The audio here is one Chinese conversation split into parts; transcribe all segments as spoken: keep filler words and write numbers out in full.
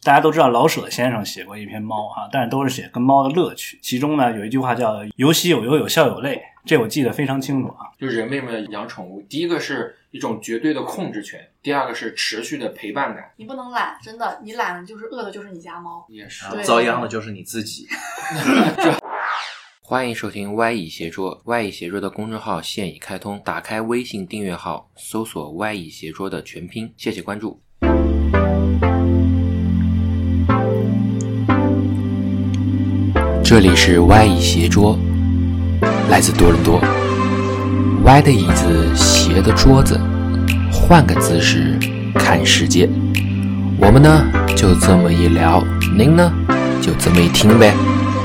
大家都知道老舍先生写过一篇猫哈，但是都是写跟猫的乐趣，其中呢有一句话叫有喜有忧有笑有泪，这我记得非常清楚啊。 就人为什么养宠物，第一个是一种绝对的控制权，第二个是持续的陪伴感。 你不能懒，真的，你懒了就是饿的就是你家猫， 也是遭殃的就是你自己。 欢迎收听 Y 以协桌 Y 以协桌的公众号现已开通，打开微信订阅号搜索 Y 以协桌的全拼，谢谢关注。这里是 Y 以协桌，来自多伦多。歪的椅子，斜的桌子，换个姿势看世界。我们呢就这么一聊，您呢就这么一听呗。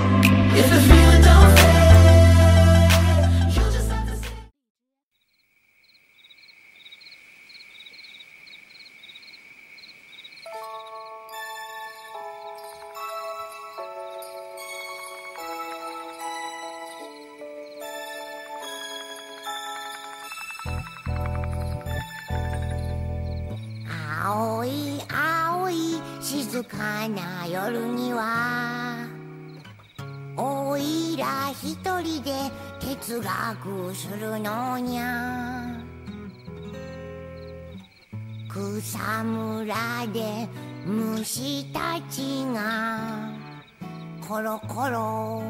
青い青い静かな夜にはおいら一人で哲学するのにゃ草むらで虫たちがコロコロ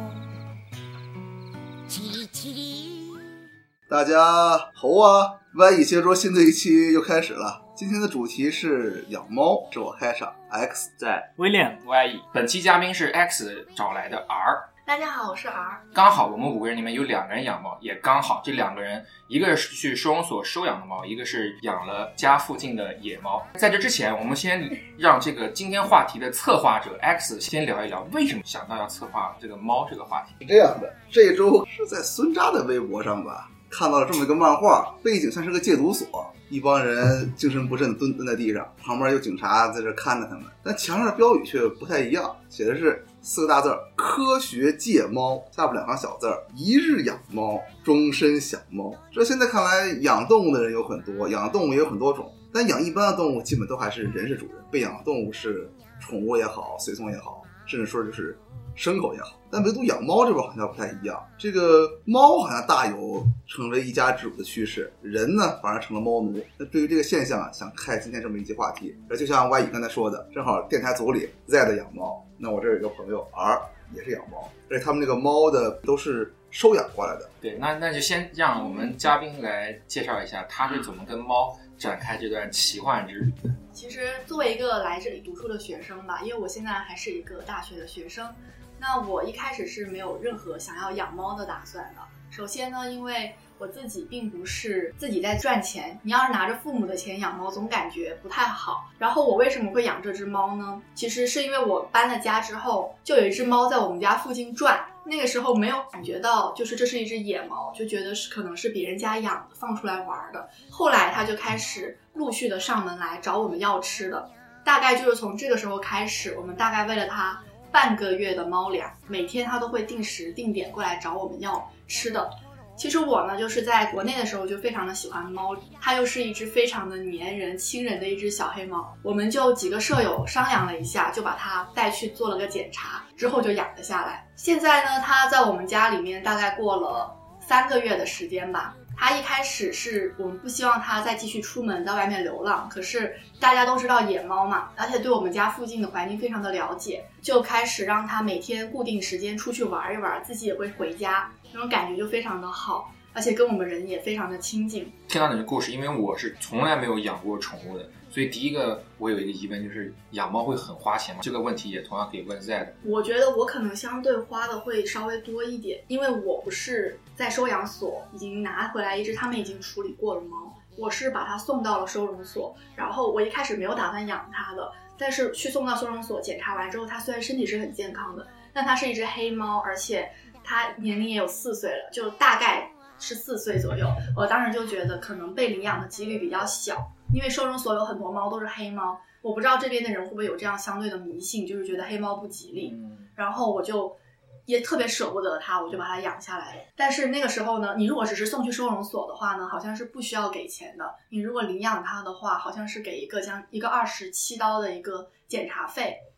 チリチリ。 大家好啊 ！Y 以协桌新的一期又开始了。今天的主题是养猫，自我开场 X 在威廉 Y， 本期嘉宾是 X 找来的 R。 大家好，我是 R。 刚好我们五个人里面有两个人养猫，也刚好这两个人，一个是去收容所收养的猫，一个是养了家附近的野猫。在这之前，我们先让这个今天话题的策划者 X 先聊一聊为什么想到要策划这个猫这个话题。 是这样的，这周是在孙扎的微博上吧，看到了这么一个漫画，背景像是个戒毒所，一帮人精神不振蹲蹲在地上，旁边有警察在这看着他们，但墙上的标语却不太一样，写的是四个大字：科学戒猫，下边两行小字：一日养猫，终身享猫。这现在看来，养动物的人有很多，养动物也有很多种，但养一般的动物基本都还是人是主人，被养的动物是宠物也好，随从也好，甚至说就是牲口也好，但唯独养猫这边好像不太一样。这个猫好像大有成为一家之主的趋势，人呢反而成了猫奴。那对于这个现象啊，想开今天这么一期话题。而就像 Y 刚才说的，正好电台组里 Z 的养猫，那我这有一个朋友 R 也是养猫，而且他们这个猫的都是收养过来的。 对，那那就先让我们嘉宾来介绍一下他是怎么跟猫展开这段奇幻之旅的。 其实作为一个来这里读书的学生吧，因为我现在还是一个大学的学生，那我一开始是没有任何想要养猫的打算的。首先呢，因为我自己并不是自己在赚钱，你要是拿着父母的钱养猫总感觉不太好。然后我为什么会养这只猫呢？其实是因为我搬了家之后，就有一只猫在我们家附近转，那个时候没有感觉到就是这是一只野猫，就觉得是可能是别人家养的放出来玩的。后来它就开始陆续的上门来找我们要吃的，大概就是从这个时候开始，我们大概为了它半个月的猫粮，每天它都会定时定点过来找我们要吃的。其实我呢，就是在国内的时候就非常的喜欢猫，它又是一只非常的粘人亲人的一只小黑猫，我们就几个舍友商量了一下，就把它带去做了个检查，之后就养了下来。现在呢，它在我们家里面大概过了三个月的时间吧。它一开始是我们不希望它再继续出门在外面流浪，可是大家都知道野猫嘛，而且对我们家附近的环境非常的了解，就开始让它每天固定时间出去玩一玩，自己也会回家，那种感觉就非常的好，而且跟我们人也非常的亲近。 听到你的故事，因为我是从来没有养过宠物的，所以第一个我有一个疑问，就是养猫会很花钱吗？这个问题也同样可以问 Z 的。 我觉得我可能相对花的会稍微多一点，因为我不是在收养所已经拿回来一只他们已经处理过的猫，我是把它送到了收容所，然后我一开始没有打算养它的，但是去送到收容所检查完之后，它虽然身体是很健康的，但它是一只黑猫，而且它年龄也有四岁了，就大概是四岁左右。我当时就觉得可能被领养的几率比较小，因为收容所有很多猫都是黑猫，我不知道这边的人会不会有这样相对的迷信，就是觉得黑猫不吉利，然后我就也特别舍不得它，我就把它养下来了。但是那个时候呢，你如果只是送去收容所的话呢，好像是不需要给钱的，你如果领养它的话，好像是给一个将一个二十七刀的一个检查费。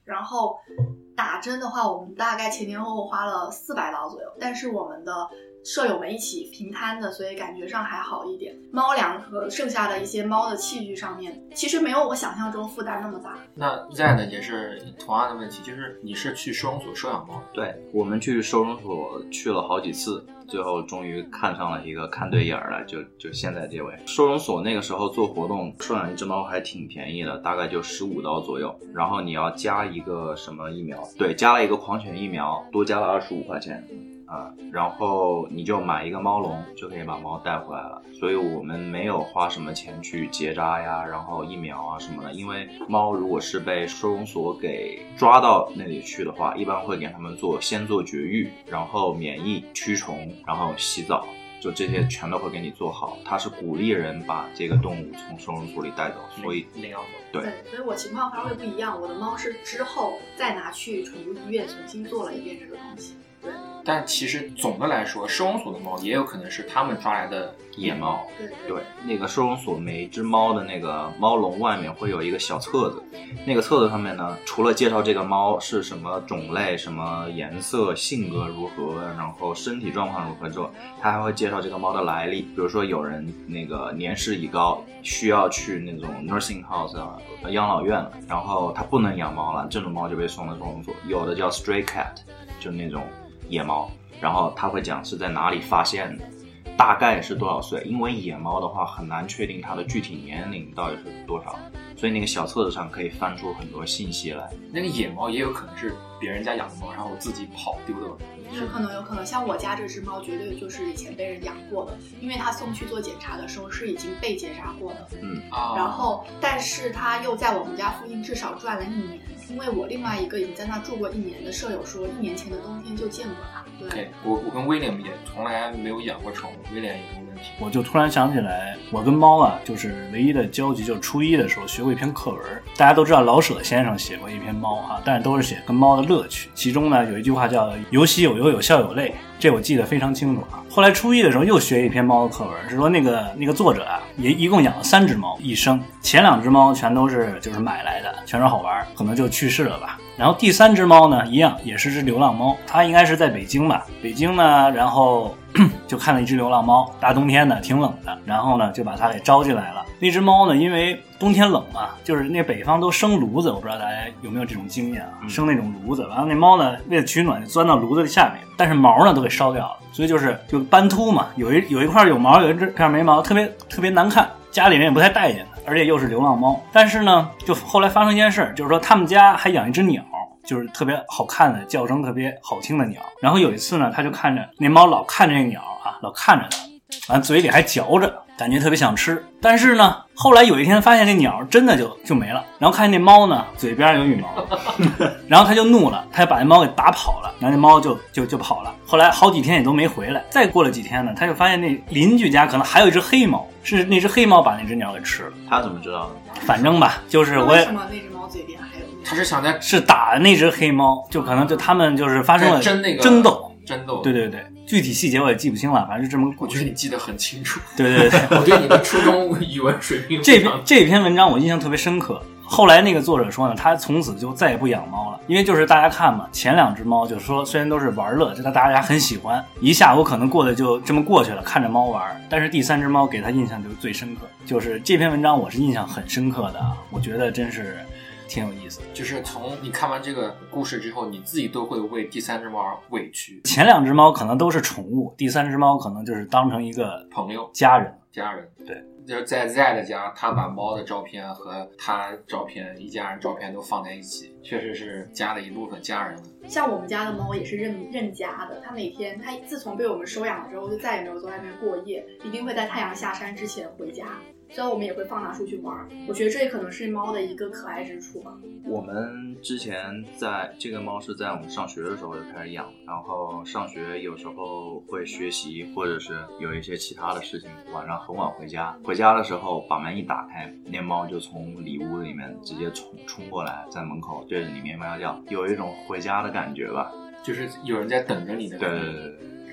然后打针的话，我们大概前前后后花了四百刀左右，但是我们的舍友们一起平摊的，所以感觉上还好一点。猫粮和剩下的一些猫的器具上面，其实没有我想象中负担那么大。 那 Z 呢也是同样的问题，就是你是去收容所收养猫？ 对，我们去收容所去了好几次，最后终于看上了一个看对眼了，就就现在这位。收容所那个时候做活动，收养一只猫还挺便宜的，大概就十五刀左右。然后你要加一个什么疫苗？对，加了一个狂犬疫苗，多加了二十五块钱。啊、嗯，然后你就买一个猫笼，就可以把猫带回来了。所以我们没有花什么钱去结扎呀，然后疫苗啊什么的。因为猫如果是被收容所给抓到那里去的话，一般会给他们做先做绝育，然后免疫、驱虫，然后洗澡，就这些全都会给你做好。它是鼓励人把这个动物从收容所里带走，所以领养走。 对，所以我情况稍微不一样，我的猫是之后再拿去宠物医院重新做了一遍这个东西。对， 但其实总的来说，收容所的猫也有可能是他们抓来的野猫。 对 对, 对，那个收容所每一只猫的那个猫笼外面会有一个小册子，那个册子上面呢，除了介绍这个猫是什么种类、什么颜色、性格如何，然后身体状况如何之后，它还会介绍这个猫的来历。比如说有人那个年事已高，需要去那种 nursing house 啊养老院了，然后他不能养猫了，这种猫就被送到收容所。有的叫 stray cat， 就那种野猫，然后他会讲是在哪里发现的，大概是多少岁，因为野猫的话很难确定它的具体年龄到底是多少，所以那个小册子上可以翻出很多信息来。 那个野猫也有可能是别人家养的猫，然后自己跑丢的。 有可能有可能，像我家这只猫绝对就是以前被人养过的，因为它送去做检查的时候是已经被结扎过的。 嗯啊， 然后但是它又在我们家附近至少转了一年，因为我另外一个已经在那住过一年的舍友说，一年前的冬天就见过它。对， okay, 我我跟威廉也从来没有养过宠物，威廉有什么问题？ 我就突然想起来，我跟猫啊，就是唯一的交集，就是初一的时候学过一篇课文。大家都知道老舍先生写过一篇猫哈，但是都是写跟猫的乐趣。其中呢有一句话叫“有喜有忧有笑有泪”，这我记得非常清楚啊。后来初一的时候又学一篇猫的课文，是说那个那个作者啊，也一共养了三只猫一生，前两只猫全都是就是买来的，全是好玩，可能就去世了吧。然后第三只猫呢，一样也是只流浪猫，它应该是在北京吧。北京呢，然后就看了一只流浪猫，大冬天的挺冷的，然后呢就把它给招进来了。那只猫呢，因为冬天冷嘛，就是那北方都生炉子，我不知道大家有没有这种经验啊，生那种炉子，完了那猫呢为了取暖就钻到炉子的下面，但是毛呢都给烧掉了，所以就是就斑秃嘛，有一有一块有毛，有一块没毛，特别特别难看，家里人也不太待见它，而且又是流浪猫。但是呢，就后来发生一件事，就是说他们家还养一只鸟，就是特别好看的叫声特别好听的鸟。然后有一次呢，他就看着那猫老看着那鸟啊，老看着它，完嘴里还嚼着，感觉特别想吃。但是呢，后来有一天发现那鸟真的就就没了，然后看见那猫呢嘴边有羽毛，然后他就怒了，他就把那猫给打跑了，然后那猫就就就跑了。后来好几天也都没回来。再过了几天呢，他就发现那邻居家可能还有一只黑猫，是那只黑猫把那只鸟给吃了。 他怎么知道的？ 反正吧，就是我也为什么那只猫嘴边还有那他是想在是打那只黑猫，就可能就他们就是发生了争那个争斗。 争斗， 对对对，具体细节我也记不清了，反正就这么个故事。 我觉得你记得很清楚。 对对对， 我对你的初中语文水平这篇这篇文章我印象特别深刻。后来那个作者说呢，他从此就再也不养猫了，因为就是大家看嘛，前两只猫就是说虽然都是玩乐，就大家很喜欢，一下午可能过得就这么过去了，看着猫玩，但是第三只猫给他印象就最深刻。就是这篇文章我是印象很深刻的啊，我觉得真是挺有意思的。 就是从你看完这个故事之后，你自己都会为第三只猫委屈。 前两只猫可能都是宠物，第三只猫可能就是当成一个朋友、 家人。 家人， 对， 就是在 Z 的家，他把猫的照片和他照片、一家人照片都放在一起，确实是家的一部分，家人了。 像我们家的猫也是认认家的，它每天，它自从被我们收养了之后，就再也没有在外面过夜，一定会在太阳下山之前回家。虽然我们也会放它出去玩，我觉得这也可能是猫的一个可爱之处吧。 我们之前在这个猫是在我们上学的时候就开始养，然后上学有时候会学习，或者是有一些其他的事情，晚上很晚回家。回家的时候把门一打开，那猫就从里屋里面直接冲冲过来，在门口对着你咩喵叫，有一种回家的感觉吧。 就是有人在等着你的感觉。 对对对对。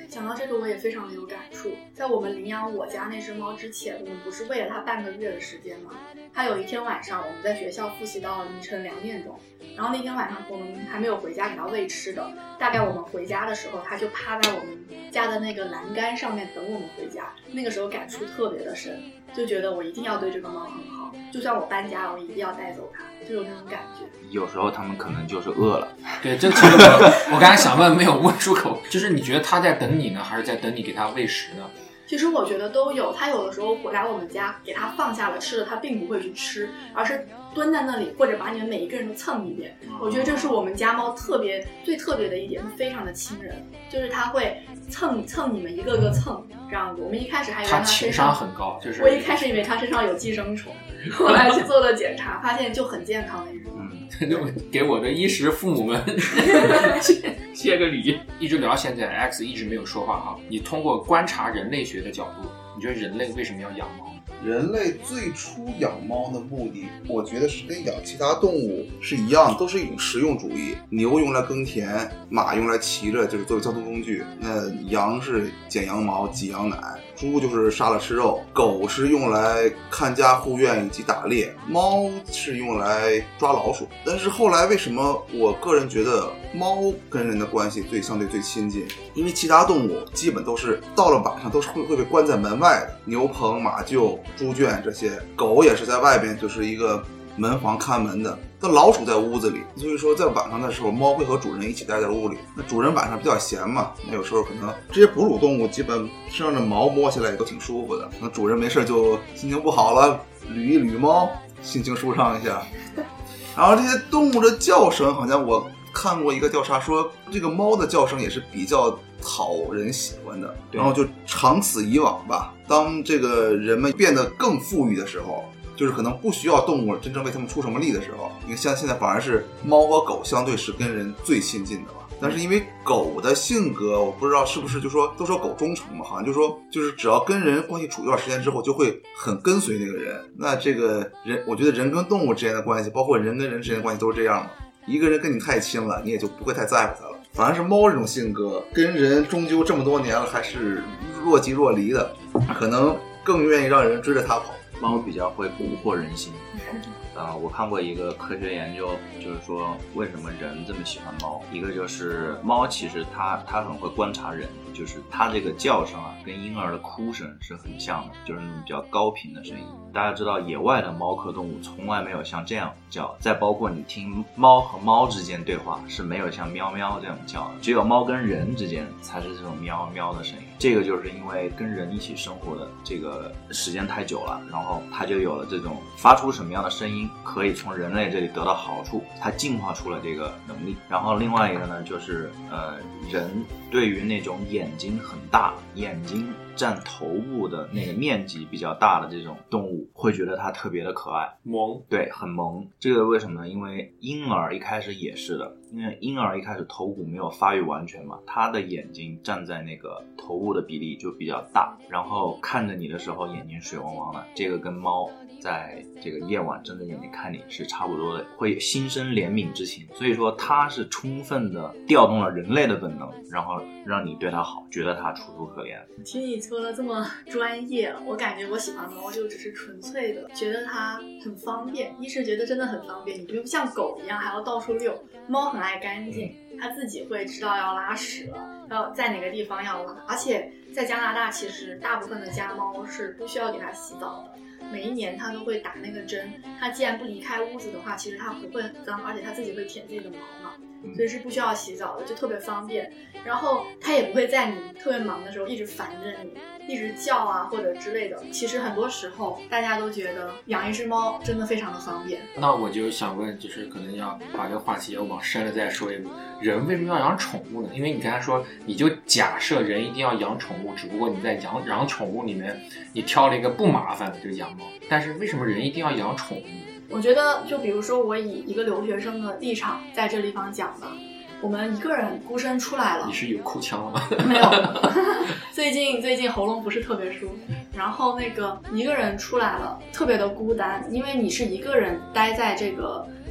想到这个我也非常的有感触。在我们领养我家那只猫之前，我们不是喂了它半个月的时间吗？它有一天晚上我们在学校复习到凌晨两点钟，然后那天晚上我们还没有回家给它喂吃的，大概我们回家的时候它就趴在我们家的那个栏杆上面等我们回家。那个时候感触特别的深，就觉得我一定要对这个猫很好，就算我搬家了我一定要带走它，就有那种感觉。 有时候他们可能就是饿了。 对，这个其实我我刚才想问没有问出口，就是你觉得他在等你呢，还是在等你给他喂食呢？ 其实我觉得都有，他有的时候回来我们家给他放下了吃的，他并不会去吃，而是蹲在那里，或者把你们每一个人都蹭一遍。我觉得这是我们家猫特别最特别的一点，非常的亲人，就是他会蹭蹭你们一个个蹭这样子。我们一开始还以为他身情商很高，就是我一开始以为他身上有寄生虫，后来去做了检查，发现就很健康的一种。 就给我的衣食父母们谢个礼。一直聊到现在 X 一直没有说话哈。你通过观察人类学的角度，你觉得人类为什么要养猫？ 人类最初养猫的目的，我觉得是跟养其他动物是一样，都是一种实用主义。牛用来耕田，马用来骑着，就是作为交通工具。那羊是剪羊毛、挤羊奶，猪就是杀了吃肉，狗是用来看家护院以及打猎，猫是用来抓老鼠。但是后来为什么我个人觉得猫跟人的关系最相对最亲近？因为其他动物基本都是到了晚上都是会会被关在门外的，牛棚、马厩、猪圈这些，狗也是在外边就是一个门房看门的，但老鼠在屋子里，所以说在晚上的时候猫会和主人一起待在屋里。那主人晚上比较闲嘛，那有时候可能这些哺乳动物基本身上的毛摸起来也都挺舒服的，那主人没事就心情不好了捋一捋猫，心情舒畅一下。然后这些动物的叫声，好像我看过一个调查说，这个猫的叫声也是比较讨人喜欢的。然后就长此以往吧，当这个人们变得更富裕的时候，就是可能不需要动物真正为他们出什么力的时候，因为像现在反而是猫和狗相对是跟人最亲近的吧。但是因为狗的性格，我不知道是不是就说都说狗忠诚嘛，好像就说就是只要跟人关系处一段时间之后，就会很跟随那个人。那这个人，我觉得人跟动物之间的关系，包括人跟人之间的关系都是这样的。一个人跟你太亲了，你也就不会太在乎他了。反而是猫这种性格，跟人终究这么多年了，还是若即若离的，可能更愿意让人追着它跑。 猫比较会蛊惑人心。啊、呃，我看过一个科学研究，就是说为什么人这么喜欢猫。一个就是猫其实它它很会观察人，就是它这个叫声啊，跟婴儿的哭声是很像的，就是那种比较高频的声音。大家知道，野外的猫科动物从来没有像这样叫，再包括你听猫和猫之间对话是没有像喵喵这样叫的，只有猫跟人之间才是这种喵喵的声音。这个就是因为跟人一起生活的这个时间太久了，然后它就有了这种发出什么样的声音可以从人类这里得到好处，它进化出了这个能力。然后另外一个呢，就是呃，人对于那种眼睛很大，眼睛占头部的那个面积比较大的这种动物，会觉得它特别的可爱， 萌， 对，很萌。这个为什么呢？因为婴儿一开始也是的，因为婴儿一开始头骨没有发育完全嘛，他的眼睛站在那个头部的比例就比较大，然后看着你的时候眼睛水汪汪的，这个跟猫在这个夜晚睁着眼睛看你是差不多的，会心生怜悯之情。所以说它是充分的调动了人类的本能，然后让你对它好，觉得它楚楚可怜。 听你说的这么专业，我感觉我喜欢猫就只是纯粹的觉得它很方便，一是觉得真的很方便，你不像狗一样还要到处遛，猫很爱干净，它自己会知道要拉屎了，要在哪个地方要拉。而且在加拿大其实大部分的家猫是不需要给它洗澡的，每一年它都会打那个针，它既然不离开屋子的话，其实它不会很脏，而且它自己会舔自己的毛嘛，所以是不需要洗澡的，就特别方便。然后它也不会在你特别忙的时候一直烦着你，一直叫啊或者之类的。其实很多时候大家都觉得养一只猫真的非常的方便。 那我就想问，就是可能要把这个话题要往深了再说一步，人为什么要养宠物呢？因为你刚才说你就假设人一定要养宠物，只不过你在养养宠物里面你挑了一个不麻烦的就是养猫，但是为什么人一定要养宠物？ 我觉得就比如说我以一个留学生的立场在这地方讲吧，我们一个人孤身出来了。 你是有哭腔了吗？ 没有，最近最近喉咙不是特别舒服，然后那个一个人出来了，特别的孤单，因为你是一个人待在这个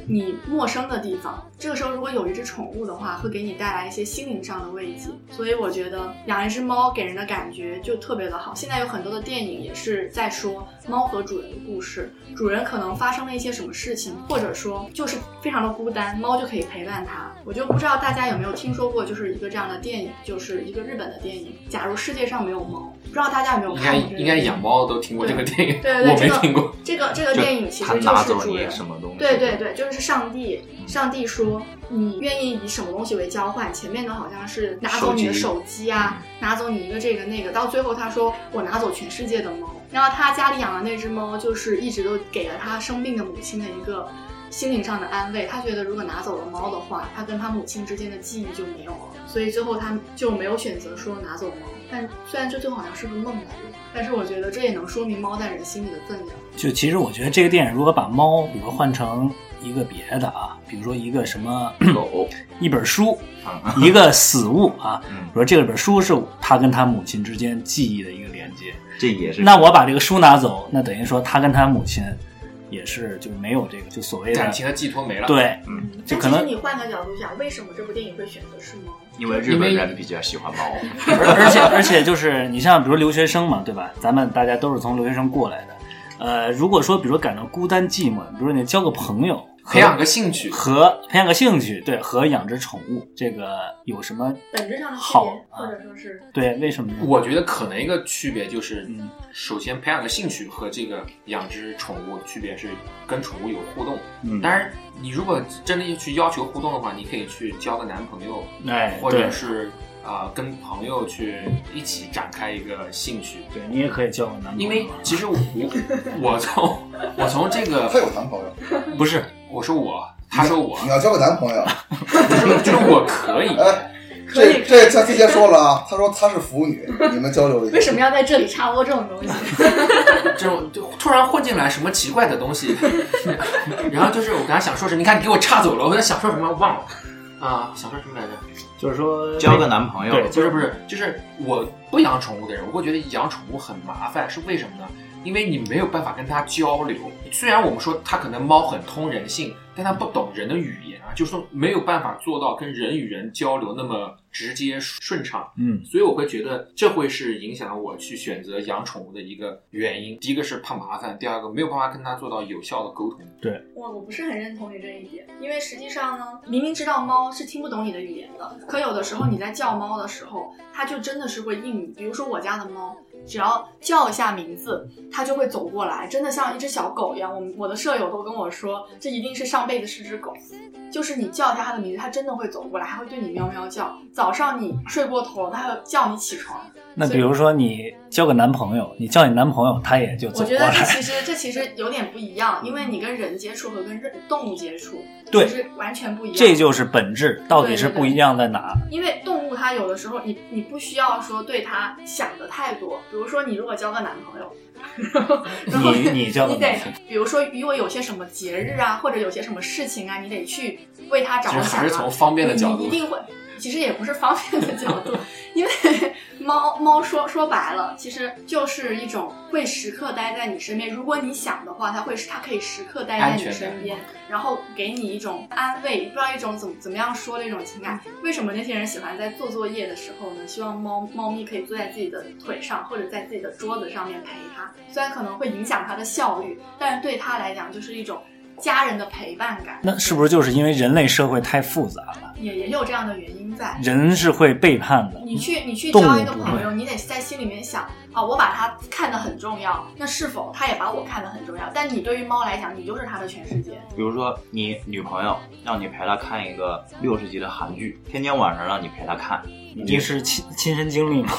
你陌生的地方。这个时候如果有一只宠物的话，会给你带来一些心灵上的慰藉。所以我觉得养一只猫给人的感觉就特别的好。现在有很多的电影也是在说猫和主人的故事，主人可能发生了一些什么事情，或者说就是非常的孤单，猫就可以陪伴他。我就不知道大家有没有听说过，就是一个这样的电影，就是一个日本的电影，假如世界上没有猫。不知道大家有没有看过这个电影？ 应该应该养猫都听过这个电影， 对对对， 我没听过。 这个这个电影其实就是他拿走主人你什么东西？ 对对对，就是上帝，上帝说你愿意以什么东西为交换？前面的好像是拿走你的手机啊，拿走你一个这个那个，到最后他说我拿走全世界的猫。然后他家里养的那只猫，就是一直都给了他生病的母亲的一个心灵上的安慰。他觉得如果拿走了猫的话，他跟他母亲之间的记忆就没有了，所以最后他就没有选择说拿走猫。但虽然这最后好像是个梦来的，但是我觉得这也能说明猫在人心里的分量。就其实我觉得这个电影如果把猫比如换成一个别的啊，比如说一个什么狗， 一本书，一个死物啊，比如说这本书是他跟他母亲之间记忆的一个连接， 这也是。 那我把这个书拿走，那等于说他跟他母亲也是就没有这个就所谓的感情的寄托没了。 对， 嗯， 就可能但其实你换个角度想，为什么这部电影会选择是猫？ 因为日本人比较喜欢猫， 而且而且就是你像比如留学生嘛，对吧？咱们大家都是从留学生过来的，呃，如果说比如说感到孤单寂寞，比如说你交个朋友。 培养个兴趣和培养个兴趣，对，和养只宠物，这个有什么本质上的好区别，或者说是对？为什么呢？ 我觉得可能一个区别就是， 嗯， 首先培养个兴趣和这个养只宠物区别是跟宠物有互动。 嗯， 当然，你如果真的去要求互动的话，你可以去交个男朋友， 哎， 或者是啊、呃、跟朋友去一起展开一个兴趣。 对，你也可以交个男朋友。 因为其实我我从我从这个他有男朋友， 不是。我说我，他说我， 你要交个男朋友， 就是就是我可以。 哎，这这他之前说了啊，他说他是腐女，你们交流一下。 为什么要在这里插播这种东西？ 这种就突然混进来什么奇怪的东西，然后就是我刚才想说是，你看你给我岔走了，我在想说什么忘了啊，想说什么来着？ 就是说交个男朋友， 对，不是不是，就是我不养宠物的人，我会觉得养宠物很麻烦，是为什么呢？因为你没有办法跟它交流。虽然我们说它可能猫很通人性，但它不懂人的语言啊，就是说没有办法做到跟人与人交流那么直接顺畅。 嗯， 所以我会觉得这会是影响我去选择养宠物的一个原因。第一个是怕麻烦，第二个没有办法跟它做到有效的沟通。 对， 我我不是很认同你这一点，因为实际上呢，明明知道猫是听不懂你的语言的，可有的时候你在叫猫的时候，它就真的是会应你。比如说我家的猫，只要叫一下名字，它就会走过来，真的像一只小狗一样。我们我的舍友都跟我说，这一定是上辈子是只狗。就是你叫一下它的名字，它真的会走过来，还会对你喵喵叫。早上你睡过头了，它会叫你起床。 那比如说你交个男朋友，你叫你男朋友，他也就走过来。 我觉得这其实这其实有点不一样，因为你跟人接触和跟动物接触， 对， 是完全不一样。 这就是本质，到底是不一样在哪？ 对对对，因为动物它有的时候你你不需要说对它想的太多，比如说你如果交个男朋友。然后你你交个你得，比如说如果有些什么节日啊，或者有些什么事情啊，你得去为他着想、啊。 还是从方便的角度， 你一定会。其实也不是方便的角度，因为猫猫说说白了，其实就是一种会时刻待在你身边。如果你想的话，它会它可以时刻待在你身边，然后给你一种安慰，不知道一种怎么怎么样说的一种情感。为什么那些人喜欢在做作业的时候呢？希望猫猫咪可以坐在自己的腿上，或者在自己的桌子上面陪它。虽然可能会影响它的效率，但是对它来讲就是一种家人的陪伴感。 那是不是就是因为人类社会太复杂了？ 也也有这样的原因在。 人是会背叛的。 你去你去交一个朋友，你得在心里面想啊，我把他看得很重要，那是否他也把我看得很重要？但你对于猫来讲，你就是他的全世界。 比如说你女朋友让你陪她看一个六十集的韩剧，天天晚上让你陪她看， 你是亲亲身经历吗？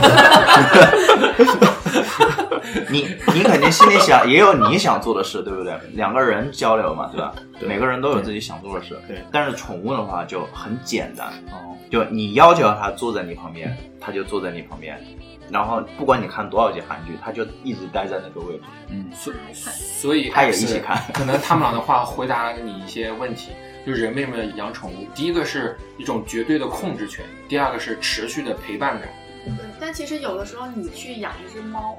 你你肯定心里想也有你想做的事，对不对？两个人交流嘛，对吧？对，每个人都有自己想做的事。 对， 但是宠物的话就很简单，哦，就你要求它坐在你旁边，它就坐在你旁边，然后不管你看多少集韩剧，它就一直待在那个位置。 嗯，所所以它也一起看。 可能他们俩的话回答了你一些问题。就是人为什么养宠物？第一个是一种绝对的控制权，第二个是持续的陪伴感。 对，但其实有的时候你去养一只猫，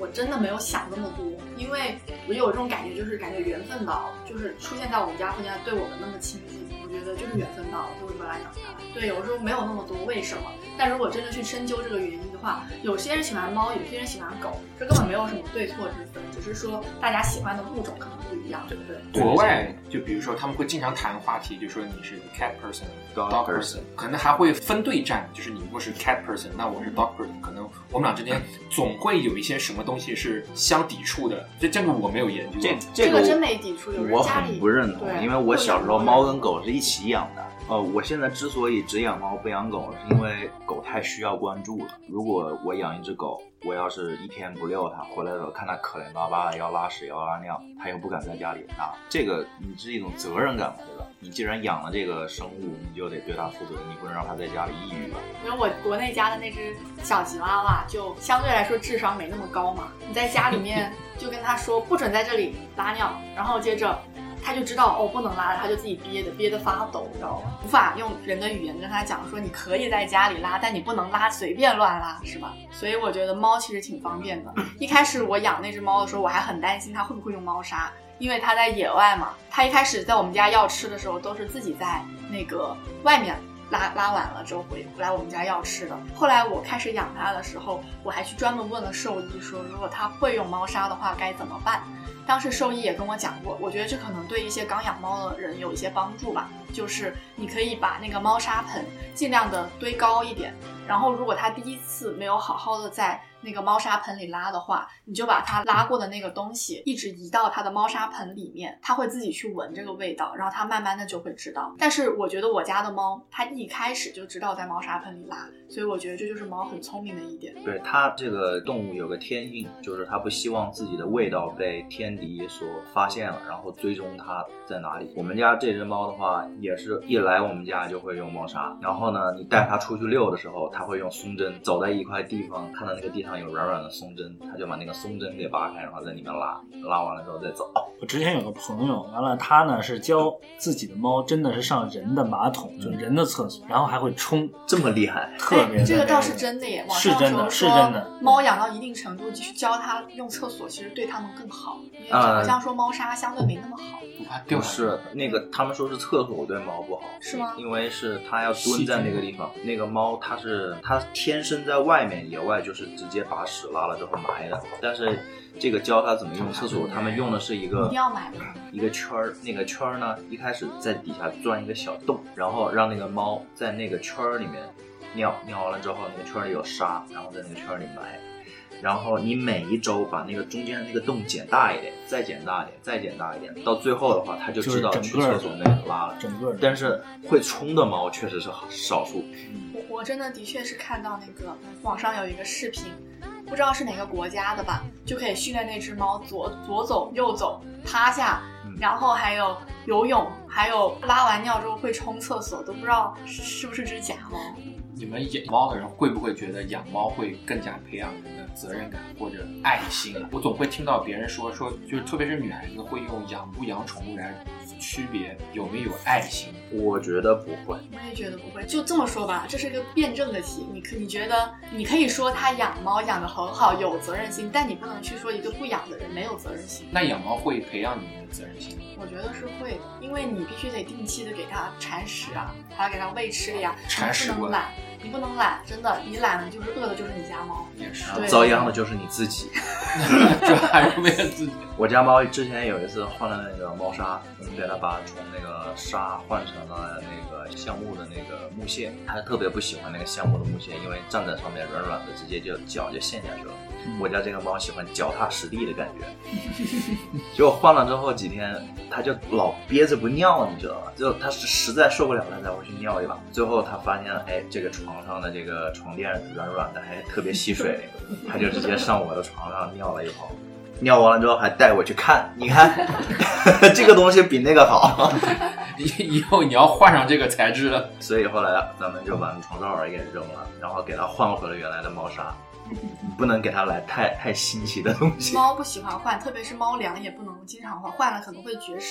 我真的没有想那么多，因为我有这种感觉，就是感觉缘分到了，就是出现在我们家附近，对我们那么亲近，我觉得就是缘分到了，就会把它养下来。对，有时候没有那么多为什么，但如果真的去深究这个原因的话，有些人喜欢猫，有些人喜欢狗，这根本没有什么对错之分，只是说大家喜欢的物种可能不一样，对不对？ 国外就比如说他们会经常谈话题，就说你是 cat person、dog Dog person， 可能还会分对战，就是你如果是 cat person， 那我是 dog person， 可能我们俩之间总会有一些什么东西是相抵触的。这这个我没有研究。 这这个个真没抵触，有人我家里很不认同， 对因为我小时候猫跟狗是一起养的。呃，我现在之所以只养猫不养狗，是因为狗太需要关注了。如果我养一只狗，我要是一天不遛它，回来的时候看它可怜巴巴的，要拉屎要拉尿，它又不敢在家里拉，这个你是一种责任感嘛，对吧？你既然养了这个生物，你就得对它负责，你不能让它在家里抑郁吧？ 因为我国内家的那只小吉娃娃就相对来说智商没那么高嘛，你在家里面就跟他说不准在这里拉尿，然后接着他就知道哦不能拉了，他就自己憋的憋得发抖，你知道吗？无法用人的语言跟他讲说你可以在家里拉，但你不能拉随便乱拉，是吧？所以我觉得猫其实挺方便的。一开始我养那只猫的时候，我还很担心它会不会用猫砂，因为它在野外嘛，它一开始在我们家要吃的时候都是自己在那个外面拉拉完了之后回来我们家要吃的。后来我开始养它的时候，我还去专门问了兽医说，如果它会用猫砂的话该怎么办。当时兽医也跟我讲过，我觉得这可能对一些刚养猫的人有一些帮助吧，就是你可以把那个猫砂盆尽量的堆高一点，然后如果它第一次没有好好的在那个猫砂盆里拉的话，你就把它拉过的那个东西一直移到它的猫砂盆里面，它会自己去闻这个味道，然后它慢慢的就会知道。但是我觉得我家的猫它一开始就知道在猫砂盆里拉，所以我觉得这就是猫很聪明的一点。 对，它这个动物有个天性，就是它不希望自己的味道被天敌所发现了，然后追踪它在哪里。我们家这只猫的话，也是一来我们家就会用猫砂，然后呢，你带它出去遛的时候，它会用松针，走在一块地方，看到那个地上有软软的松针，它就把那个松针给扒开，然后在里面拉，拉完了之后再走。 我之前有个朋友，完了他呢是教自己的猫真的是上人的马桶，就是人的厕所，然后还会冲， 这么厉害， 特别的、 哎、这个倒是真的耶。网上是真的，是真的。 猫养到一定程度，继续教它用厕所，其实对它们更好，因为好像说猫砂相对没那么好。 不是那个，他们说是厕所对猫不好， 是吗？ 因为是它要蹲在那个地方，那个猫它是它天生在外面野外就是直接把屎拉了之后埋的，但是这个教它怎么用厕所，他们用的是一个一定要买的一个圈儿，那个圈儿呢一开始在底下钻一个小洞，然后让那个猫在那个圈儿里面尿，尿完了之后那个圈里有沙，然后在那个圈里埋。然后你每一周把那个中间那个洞剪大一点，再剪大一点，再剪大一点，到最后的话，它就知道去厕所那里拉了。 整个， 但是会冲的猫确实是少数。 我我真的的确是看到那个网上有一个视频，不知道是哪个国家的吧，就可以训练那只猫左左走右走趴下，然后还有游泳，还有拉完尿之后会冲厕所，都不知道是不是只假猫。 你们养猫的人会不会觉得养猫会更加培养人的责任感或者爱心？我总会听到别人说说，就是特别是女孩子会用养不养宠物来区别有没有爱心。 我觉得不会， 我也觉得不会。就这么说吧，这是一个辩证的题。你可你觉得你可以说他养猫养得很好，有责任心，但你不能去说一个不养的人没有责任心。 那养猫会培养你的责任心？ 我觉得是会，因为你必须得定期的给它铲屎啊，还要给它喂吃的呀， 铲屎不能懒。你不能懒，真的，你懒了就是饿的就是你家猫， 也是遭殃的就是你自己。 这还是为了自己。 我家猫之前有一次换了那个猫砂，我们给它把从那个沙换成了那个橡木的那个木屑，它特别不喜欢那个橡木的木屑，因为站在上面软软的，直接就脚就陷下去了。我家这个猫喜欢脚踏实地的感觉，结果换了之后几天，它就老憋着不尿，你知道吧？就它是实在受不了，它才会去尿一把。最后它发现，哎，这个床上的这个床垫软软的，还特别吸水，它就直接上我的床上尿了一泡。尿完了之后还带我去看，你看这个东西比那个好。 以后你要换上这个材质了。 所以后来咱们就把床罩儿给扔了，然后给它换回了原来的猫砂。不能给它来太太新奇的东西。 猫不喜欢换，特别是猫粮也不能经常换，换了可能会绝食。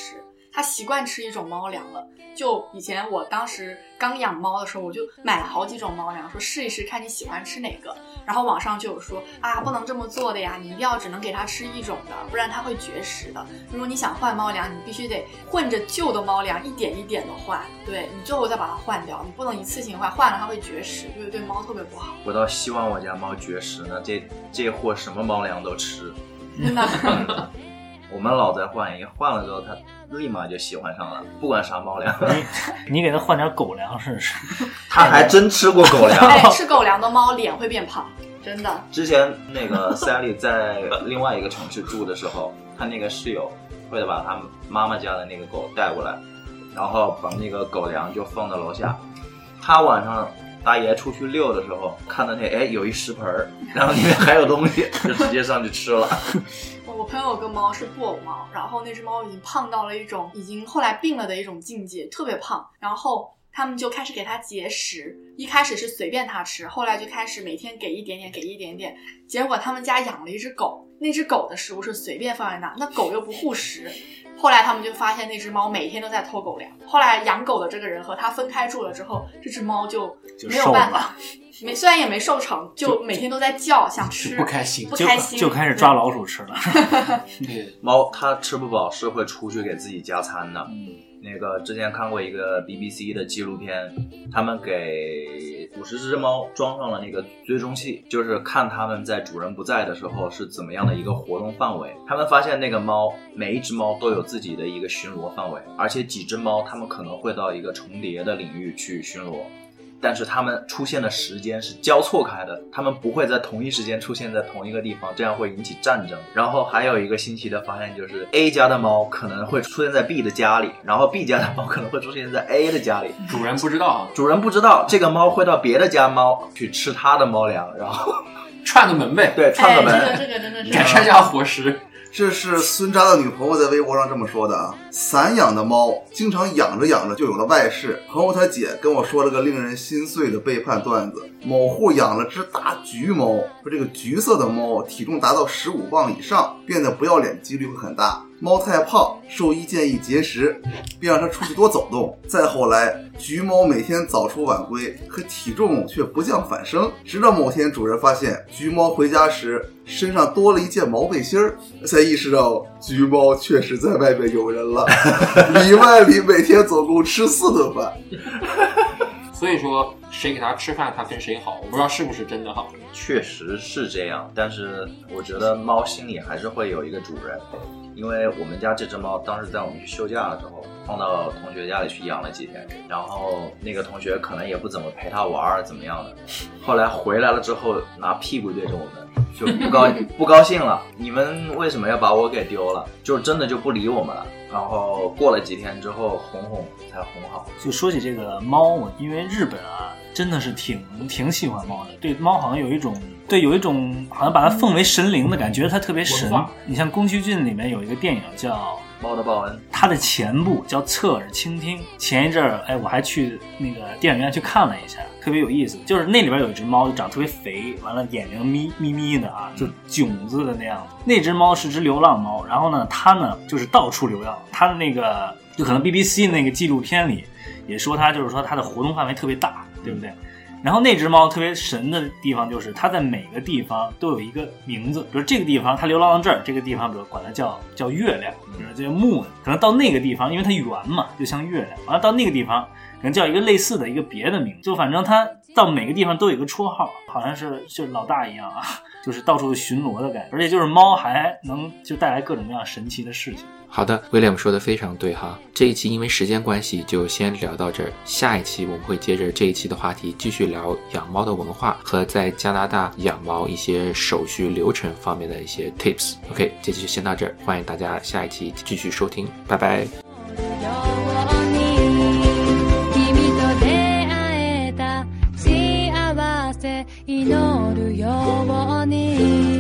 它习惯吃一种猫粮了。就以前我当时刚养猫的时候，我就买了好几种猫粮，说试一试看你喜欢吃哪个。然后网上就有说啊，不能这么做的呀，你一定要只能给它吃一种的，不然它会绝食的。如果你想换猫粮，你必须得混着旧的猫粮一点一点的换，对，你最后再把它换掉，你不能一次性换，换了它会绝食，对对猫特别不好。 我倒希望我家猫绝食呢，这这货什么猫粮都吃。 真的。 我们老在换，一换了之后它立马就喜欢上了，不管啥猫粮。 你你给它换点狗粮试试。 它还真吃过狗粮。 哎，吃狗粮的猫脸会变胖，真的。 之前那个 Sally 在另外一个城市住的时候，他那个室友会把他妈妈家的那个狗带过来，然后把那个狗粮就放到楼下。他晚上大爷出去遛的时候，看到那哎有一食盆，然后里面还有东西，就直接上去吃了。 我朋友有个猫是布偶猫，然后那只猫已经胖到了一种已经后来病了的一种境界，特别胖。然后他们就开始给它节食，一开始是随便它吃，后来就开始每天给一点点，给一点点。结果他们家养了一只狗，那只狗的食物是随便放在那，那狗又不护食。后来他们就发现那只猫每天都在偷狗粮。后来养狗的这个人和它分开住了之后，这只猫就没有办法，没虽然也没瘦成，就每天都在叫，想吃， 不开心， 不开心， 就, 就开始抓老鼠吃了。 对， 猫它吃不饱是会出去给自己加餐的。 嗯， 那个之前看过一个 B B C 的纪录片，他们给五十只猫装上了那个追踪器，就是看它们在主人不在的时候是怎么样的一个活动范围。他们发现那个猫每一只猫都有自己的一个巡逻范围，而且几只猫它们可能会到一个重叠的领域去巡逻，但是它们出现的时间是交错开的，它们不会在同一时间出现在同一个地方，这样会引起战争。然后还有一个新奇的发现，就是 A 家的猫可能会出现在 B 的家里，然后 B 家的猫可能会出现在 A 的家里， 主人不知道， 主人不知道，这个猫会到别的家猫去吃它的猫粮，然后串个门呗， 对，串个门， 哎、这个这个真的是改善下伙食。 这是孙扎的女朋友在微博上这么说的啊，散养的猫经常养着养着就有了外室。朋友他姐跟我说了个令人心碎的背叛段子，某户养了只大橘猫，说这个橘色的猫体重达到十五磅以上，变得不要脸几率会很大。猫太胖，兽医建议节食，并让它出去多走动。再后来，橘猫每天早出晚归，可体重却不降反升。直到某天，主人发现橘猫回家时身上多了一件毛背心儿，才意识到橘猫确实在外面有人了，里外里每天总共吃四顿饭。 所以说，谁给它吃饭，它跟谁好，我不知道是不是真的好。 确实是这样，但是我觉得猫心里还是会有一个主人。因为我们家这只猫当时在我们去休假的时候放到同学家里去养了几天，然后那个同学可能也不怎么陪它玩怎么样的，后来回来了之后拿屁股对着我们就不高不高兴了，你们为什么要把我给丢了，就真的就不理我们了。然后过了几天之后哄哄才哄好。 就说起这个猫，因为日本啊真的是挺挺喜欢猫的，对猫好像有一种对有一种好像把它奉为神灵的感觉，它特别神。你像宫崎骏里面有一个电影叫猫的报恩， 它的前部叫侧耳倾听。前一阵儿，哎，我还去那个电影院去看了一下，特别有意思。就是那里边有一只猫，就长特别肥，完了眼睛眯眯眯的啊，就囧子的那样子。那只猫是只流浪猫，然后呢，它呢就是到处流浪。它的那个就可能 B B C 那个纪录片里也说它就是说它的活动范围特别大，对不对？然后那只猫特别神的地方就是它在每个地方都有一个名字，比如这个地方它流浪到这儿，这个地方比如管它叫叫月亮，比如叫 moon， 可能到那个地方因为它圆嘛就像月亮，完了到那个地方可能叫一个类似的一个别的名字，就反正它到每个地方都有一个绰号，好像是就老大一样啊，就是到处巡逻的感觉。而且就是猫还能就带来各种各样神奇的事情。 好的，威廉说的非常对哈。这一期因为时间关系就先聊到这儿，下一期我们会接着这一期的话题继续聊养猫的文化和在加拿大养猫一些手续流程方面的一些 tips。 OK， 这期就先到这儿，欢迎大家下一期继续收听，拜拜。 祈るように